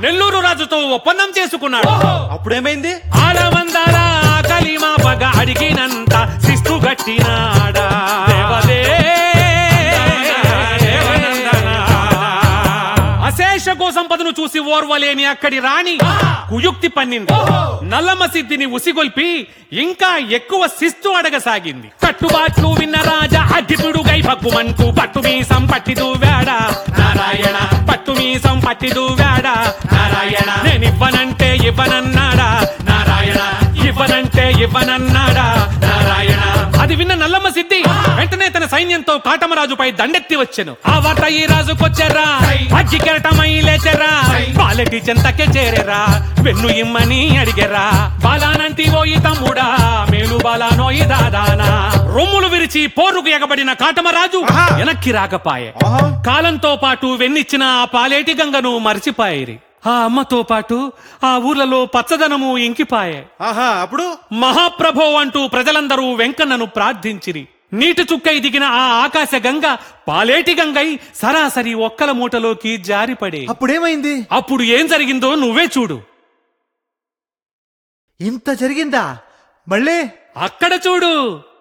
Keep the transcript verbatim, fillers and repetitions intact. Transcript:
నెల్లూరు రాజుతో ఒప్పందం చేసుకున్నాడు. అప్పుడేమైంది? ఆలమందాల కలిమా పగ అడిగినంత శిస్తు గట్టినాడా దేవదే అశేష సంపదను చూసి ఓర్వలేని అక్కడి రాణి కుయుక్తి పన్నింది. నల్లమ్మ సిద్ధిని ఉసిగొల్పి ఇంకా ఎక్కువ శిస్తు అడగసాగింది. కట్టుబాట్లు విన్న రాజా అగ్గిపిడుగై భగ్గుమంటూ పట్టుమీసం పట్టి దూవాడా నారాయణ, పట్టుమీసం పట్టి దూవాడా నారాయణ. నేనివ్వనంటే ఇవ్వనన్నాడా నారాయణ, ఇవ్వనంటే ఇవ్వనన్నాడా నారాయణ. అది విన్న నల్లమ్మ సిద్ధి వెంటనే తన సైన్యంతో కాటమరాజుపై దండెత్తి వచ్చెను. ఆ వార్త ఈ రాజుకొచ్చెర్రా, అగ్గి కెరటమై లేచెర్రా, బాలెటి చెంతకే చేరెరా, వెన్ను ఇమ్మని అడిగెరా. బాలానంటి ఓయి తమ్ముడా, మేలు బాలానోయి దాదానా. రొమ్ములు విరిచి పోరుకు ఎగబడిన కాటమరాజు వెనక్కి రాకపాయే. కాలంతో పాటు వెన్నిచ్చిన ఆ పాలేటి గంగను మరిచిపాయిరి. ఆ అమ్మతో పాటు ఆ ఊర్లలో పచ్చదనము ఇంకిపాయే. ఆహా అప్పుడు మహాప్రభో అంటూ ప్రజలందరూ వెంకన్నను ప్రార్థించిరి. నీటి చుక్కై దిగిన ఆ ఆకాశ గంగ పాలేటి గంగై సరాసరి ఒక్కల మూటలోకి జారిపడే. అప్పుడేమైంది? అప్పుడు ఏం జరిగిందో నువ్వే చూడు. ఇంత జరిగిందా? మళ్ళీ అక్కడ చూడు.